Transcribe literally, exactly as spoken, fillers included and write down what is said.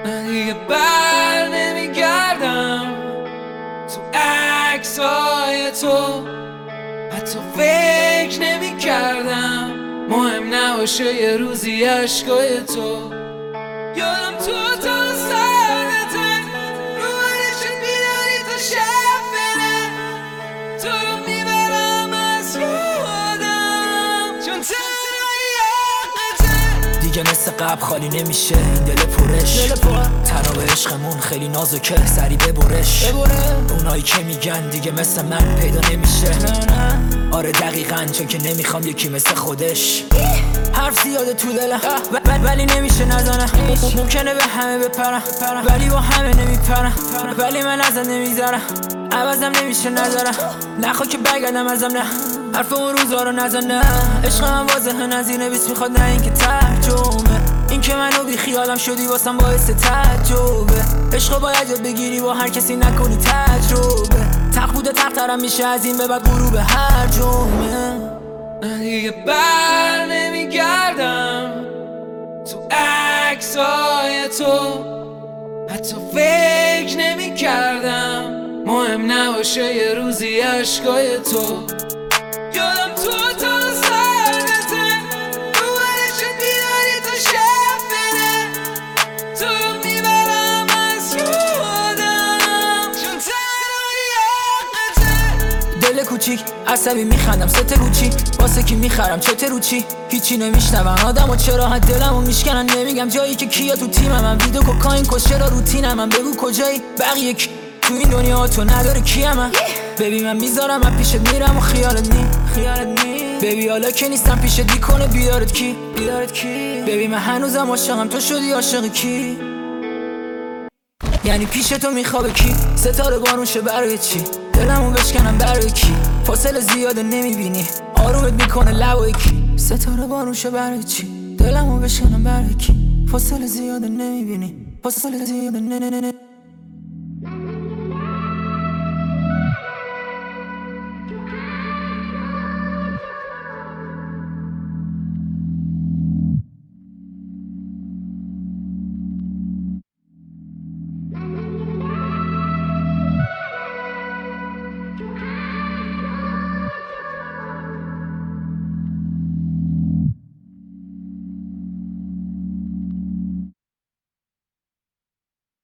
من دیگه بر نمیگردم تو عکسای تو، حتی فکر نمی کردم مهم نباشه یه روزی عشقای تو. یادم تو تا سردته رو عشق بیداری تا شب بره، تو رو میبرم از یادم چون تنهایی یادته. دیگه مثل قبل خالی نمیشه این دل پرش، تراب عشقمون خیلی نازکه سری ببرش. اونایی که میگن دیگه مثل من پیدا نمیشه، آره دقیقاً چون که نمیخوام یکی مثل خودش. حرف زیاده تو دلم ولی نمیشه نزنم، ممکنه به همه بپرم ولی با همه نمیپرم، ولی من ازم نمیذارم عوضم نمیشه نذارم، نخوا که برگردم ازم نه حرف اون روزا رو نزنه. عشق من واضحه نظیر نویس میخواد نه اینکه ترجمه، این که منو بی خیالم شدی واسم باعث تعجبه. عشق باید یاد بگیری با هر کسی نکنی تجربه، تق بوده تقترم میشه از این به بعد غروب هر جمعه. من دیگه بر نمیگردم تو عکسای تو، حتی فکر نمی کردم مهم نباشه یه روزی عشقای تو. یادم تو تا سردته رو عشق بیداری تا شب بره، تو رو میبرم از یادم چون تنهایی یادته. دل کوچیک عصبی میخندم ست روچی، واسه کی میخرم چته رو چی هیچی نمیشنوم آدمو چرا حد دلمو میشکنن. نمیگم جایی که کیا تو تیمم من ویدیو کوکائین کش چرا روتینم من، بگو کجایی بقیه کی تو این دنیا تو نداره کیم من. ببین من میذارم من پیشت میرم و خیالت نی خیالت نی ببی حالا که نیستم پیشت دیکنه بیارت کی بیارت کی. ببین من هنوزم عاشقم تو شدی عاشق کی، یعنی پیش تو میخوابه کی، ستاره بارون شه برای چی، دلمو بشکنم برای کی، فاصله زیاده نمیبینی آرومت میکنه لبای کی. ستاره بارون شه برای چی، دلمو بشکنم برای کی، فاصله زیاده نمیبینی فاصله زیاده نه نه نه.